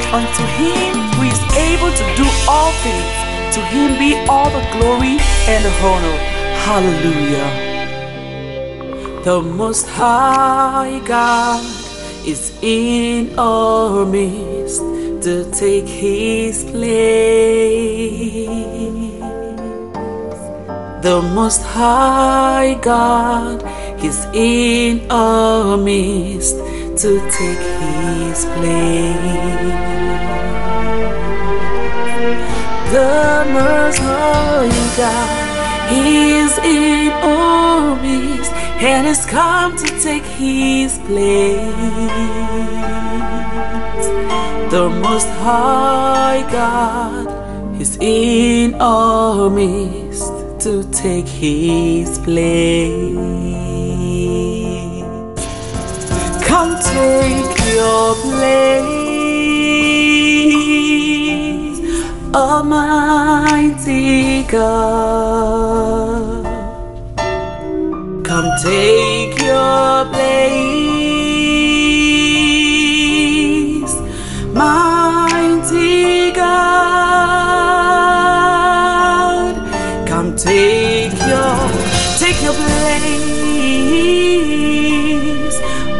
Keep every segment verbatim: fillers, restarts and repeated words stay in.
Unto him who is able to do all things, to him be all the glory and the honor. Hallelujah. The Most High God is in our midst to take his place. The Most High God is in our midst to take his place. The Most High God is in our midst and has come to take his place. The Most High God is in our midst to take his place. Come take your place, Almighty God. Come take your place, mighty God. Come take your, take your place,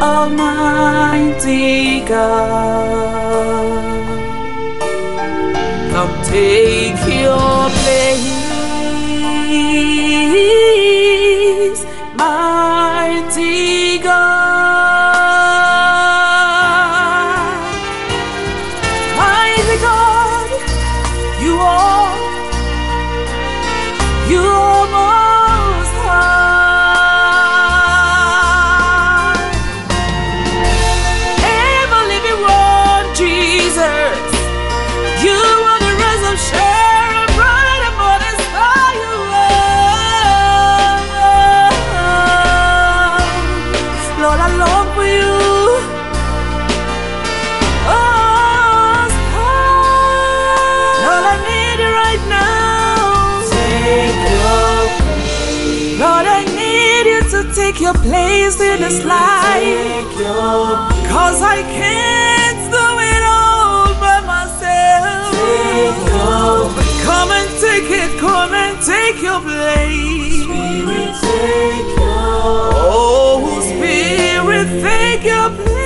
Almighty God. Come take your place, mighty God. Mighty God, you are, you are most high. Ever living one, Jesus, you are the rose of Sharon, bright and morning star, you are. Lord, I long for you. Oh, Lord, I need you right now. Take your place. Lord, I need you to take your place in this life. Cause I can't do it all by myself. Come and take it, come and take your place. Spirit, take your place. Oh, Spirit, take your place.